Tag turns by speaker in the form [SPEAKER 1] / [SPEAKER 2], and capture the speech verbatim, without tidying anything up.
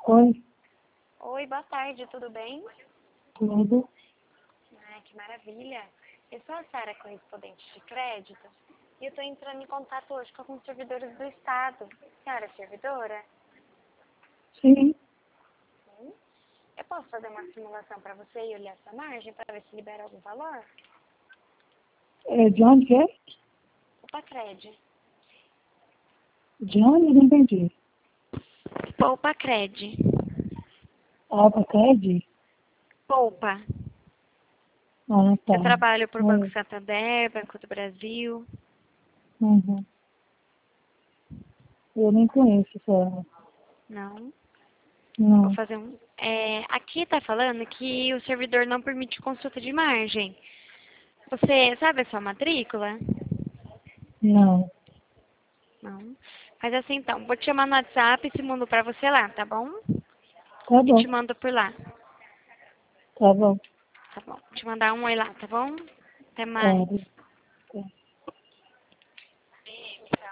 [SPEAKER 1] Oi,
[SPEAKER 2] Oi, boa tarde, tudo bem?
[SPEAKER 1] tudo?
[SPEAKER 2] Ai, que maravilha. Eu sou a Sara, correspondente de crédito, e eu estou entrando em contato hoje com alguns servidores do Estado. A senhora é servidora?
[SPEAKER 1] Sim,
[SPEAKER 2] Sim. Eu posso fazer uma simulação para você e olhar essa margem para ver se libera algum valor?
[SPEAKER 1] é de onde que é?
[SPEAKER 2] Opa, Cred.
[SPEAKER 1] De onde? Eu não entendi.
[SPEAKER 2] Poupa Cred.
[SPEAKER 1] Alba Cred?
[SPEAKER 2] Poupa.
[SPEAKER 1] Ah, tá.
[SPEAKER 2] Eu trabalho por Banco
[SPEAKER 1] É,
[SPEAKER 2] Santander, Banco do Brasil.
[SPEAKER 1] uhum. Eu nem conheço essa.
[SPEAKER 2] Não. Vou
[SPEAKER 1] Não,
[SPEAKER 2] fazer um. É, aqui está falando que o servidor não permite consulta de margem. Você sabe a sua matrícula?
[SPEAKER 1] não.
[SPEAKER 2] Não. Mas assim então, vou te chamar no WhatsApp e se mando pra você lá, tá bom?
[SPEAKER 1] Tá
[SPEAKER 2] E te
[SPEAKER 1] bom,
[SPEAKER 2] mando por lá.
[SPEAKER 1] tá bom.
[SPEAKER 2] Tá bom. Te mandar um oi lá, tá bom? Até mais.
[SPEAKER 1] Tá.